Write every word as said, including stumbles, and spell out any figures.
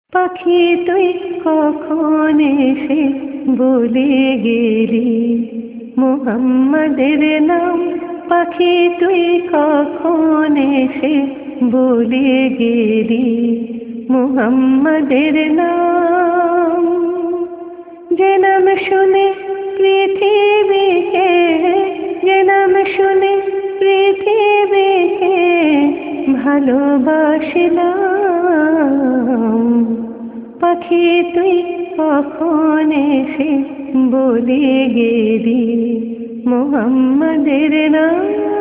পাখি তুই কখন এসে বলে গেলি মুহাম্মাদের নাম। পাখি তুই কখন এসে বলে গেলি মুহাম্মাদের নাম। যে নাম শুনে পৃথিবীকে, যে নাম শুনে পৃথিবীকে ভালোবাসলাম। পাখি তুই কখন এসে বলে গেলি মুহাম্মাদের নাম।